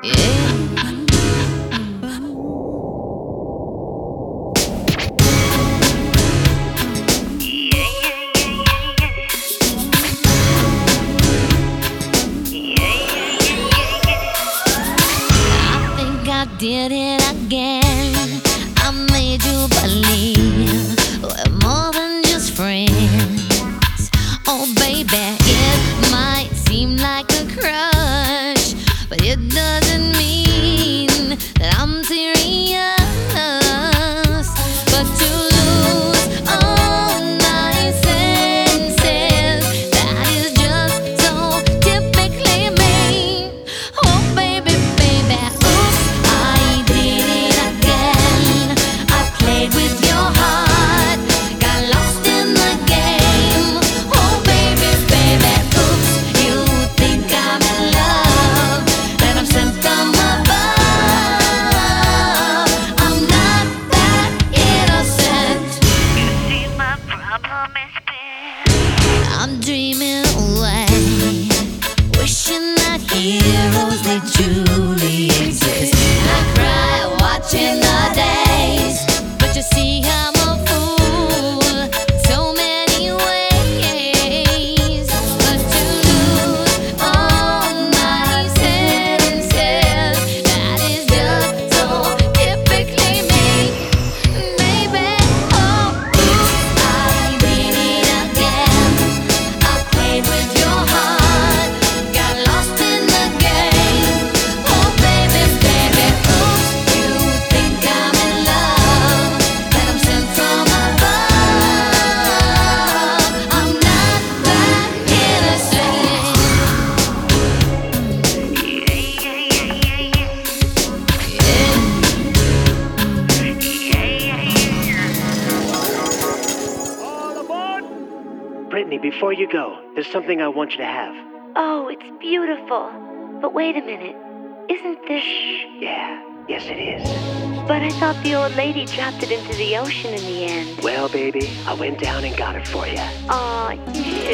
Yeah. I think I did it again. I made you believe we're more than just friends. Oh, baby, it might seem like a crush, but it doesn't mean that I'm serious. But to lose all my senses, that is just so typically me. Oh, baby, baby, oops, I did it again. I played with your heart, got lost in the game. Oh, baby, baby, oops, you think I'm in love, that I'm sent from above. I'm not that innocent. You see, my problem is big. I'm dreaming away, wishing that heroes they truly exist. I cry watching the days, but you see I'm a fool so many ways. But to lose all my senses, that is just so typically me, baby. Oh, oops, I did it again. I played with your heart, got lost in the game. Oh, baby, baby, oops, you think I'm in love, that I'm sent from above. I'm not that innocent. All aboard! Brittany, before you go, there's something I want you to have. Oh, it's beautiful. But wait a minute. Isn't this... Yes it is. But I thought the old lady dropped it into the ocean in the end. Well, baby, I went down and got it for you. Aw, you